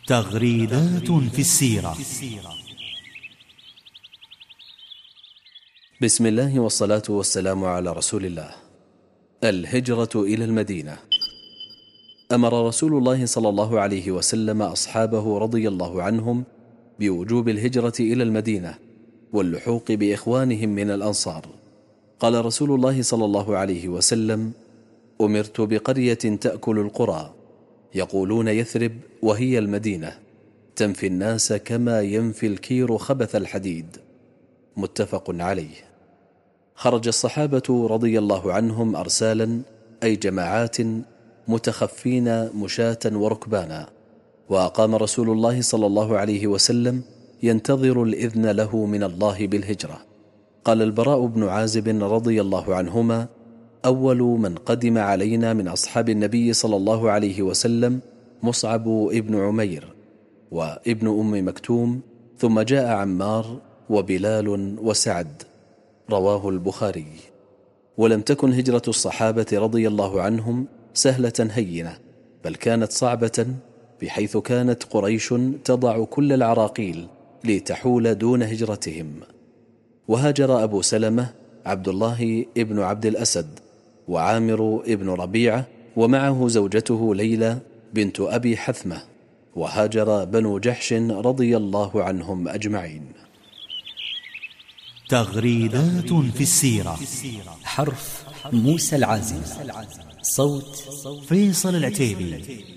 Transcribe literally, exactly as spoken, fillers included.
تغريدات في السيرة. بسم الله والصلاة والسلام على رسول الله. الهجرة إلى المدينة. أمر رسول الله صلى الله عليه وسلم أصحابه رضي الله عنهم بوجوب الهجرة إلى المدينة واللحوق بإخوانهم من الأنصار. قال رسول الله صلى الله عليه وسلم: أمرت بقرية تأكل القرى، يقولون يثرب وهي المدينة، تنفي الناس كما ينفي الكير خبث الحديد. متفق عليه. خرج الصحابة رضي الله عنهم أرسالا، أي جماعات متخفين مشاة وركبانا، وأقام رسول الله صلى الله عليه وسلم ينتظر الإذن له من الله بالهجرة. قال البراء بن عازب رضي الله عنهما: أول من قدم علينا من أصحاب النبي صلى الله عليه وسلم مصعب ابن عمير وابن أم مكتوم، ثم جاء عمار وبلال وسعد. رواه البخاري. ولم تكن هجرة الصحابة رضي الله عنهم سهلة هينة، بل كانت صعبة، بحيث كانت قريش تضع كل العراقيل لتحول دون هجرتهم. وهاجر أبو سلمة عبد الله ابن عبد الأسد وعامر ابن ربيعة، ومعه زوجته ليلى بنت أبي حثمة، وهاجر بنو جحش رضي الله عنهم أجمعين. تغريدات في السيرة. حرف موسى العازم، صوت فيصل العتيبي.